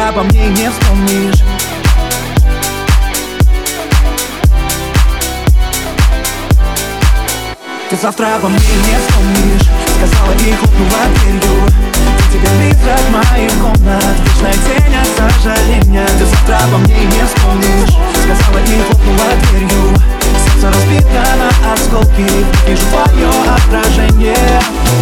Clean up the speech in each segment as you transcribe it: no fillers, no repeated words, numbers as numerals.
завтра обо мне не вспомнишь. Ты завтра обо мне не вспомнишь, сказала и хлопнула дверью. Ты теперь призрак моих комнат, вечная тень от сожаления. Ты завтра обо мне не вспомнишь, сказала и хлопнула дверью. Сердце разбито на осколки, вижу твое отражение.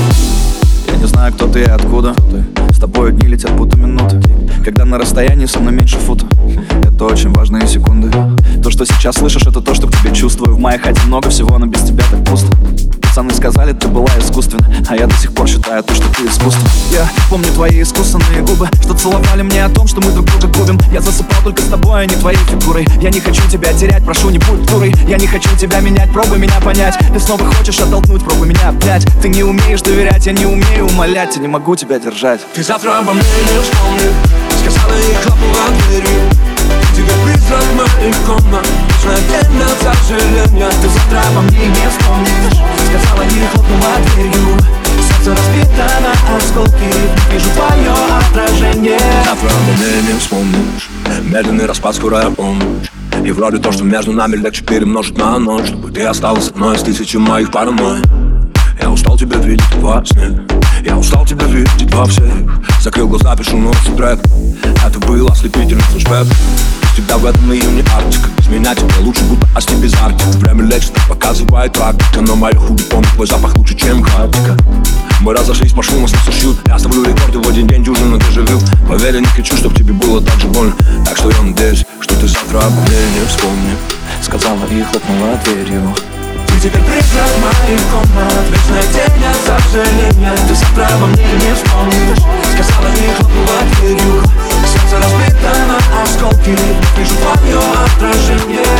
Я не знаю, кто ты и откуда. С тобой дни летят будто минуты, когда на расстоянии со мной меньше фута. Это очень важные секунды. То, что сейчас слышишь, это то, что к тебе чувствую. В моей хате много всего, но без тебя так пусто. Пацаны сказали, ты была искусственна, а я до сих пор считаю то, что ты искусство. Я помню твои искусственные губы, что целовали мне о том, что мы друг друга губим. Я засыпал только с тобой, а не твоей фигурой. Я не хочу тебя терять, прошу, не будь дурой. Я не хочу тебя менять, пробуй меня понять. Ты снова хочешь оттолкнуть, пробуй меня обнять. Ты не умеешь доверять, я не умею умолять, я не могу тебя держать. Ты завтра обо мне не вспомнишь, сказала и хлопнула дверью. Ты теперь призрак моих комнат, вечная тень от сожаления. Ты завтра обо мне не вспомнишь, сказала и хлопнула дверью. Сердце разбито на осколки, вижу твое отражение. Завтра обо мне не вспомнишь, медленный распад, скорая полночь. И вроде то, что между нами легче перемножить на ноль, чтобы ты осталась одной из тысячи моих паранойй. Я устал тебя видеть во сне, я устал тебя видеть во всех. Закрыл глаза, пишу новый трек. Это был ослепительный флешбэк. Без тебя в этом июне Арктика. Без меня тебе лучше, будто Асти без Арктики. Время лечит, показывает практика, но мои хуби помнят твой запах лучше, чем хартика. Мы разошлись по шуму, снится шьют. Я ставлю рекорды в один день, дюжину дежавю. Поверь, я не хочу, чтоб тебе было так же больно. Так что я надеюсь, что ты завтра обо мне не вспомнишь. Сказала и хлопнула дверью. Ты теперь призрак моих комнат, вечная тень от сожаления. Ты завтра обо мне не вспомнишь, сказала и хлопнула дверью. Сердце разбито на осколки, вижу твое отражение.